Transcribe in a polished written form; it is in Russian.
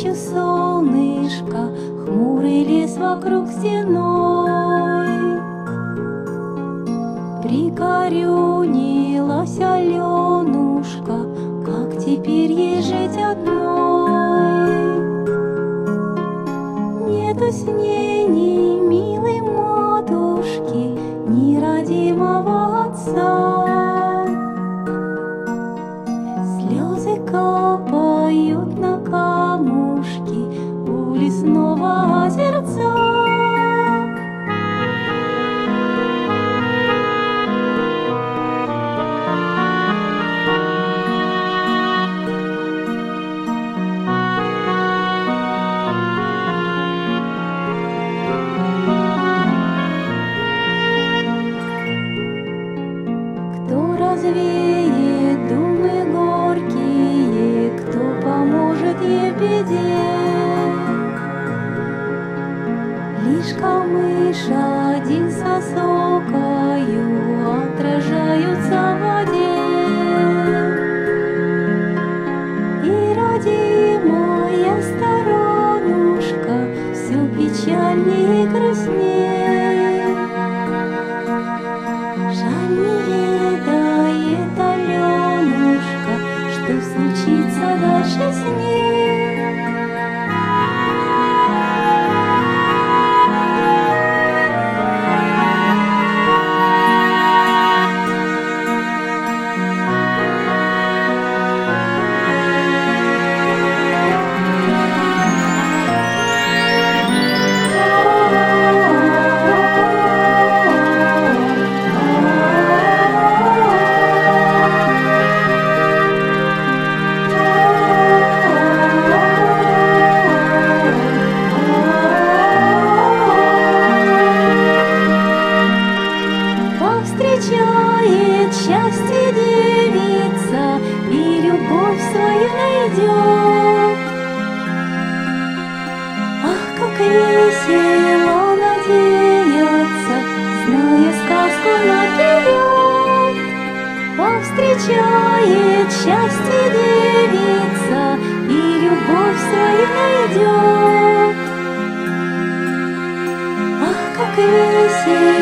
навстречу солнышко, хмурый лес вокруг стеной. Пригорюнилась Аленушка, как теперь ей жить одной? Нету с ней ни милой матушки, ни родимого отца. Слезы капают на камушки у лесного озерца. Развеет думы горькие, кто поможет ей в беде. Лишь камыш один со сокою отражаются в воде. И родимая сторонушка все печальнее и грустнее. Жаль, не ведает Аленушка, что случится дальше с ней. Встречает счастье девица и любовь свою найдет. Ах, как весело надеяться, зная сказку наперед. Повстречает счастье девица и любовь свою найдет. Ах, как весело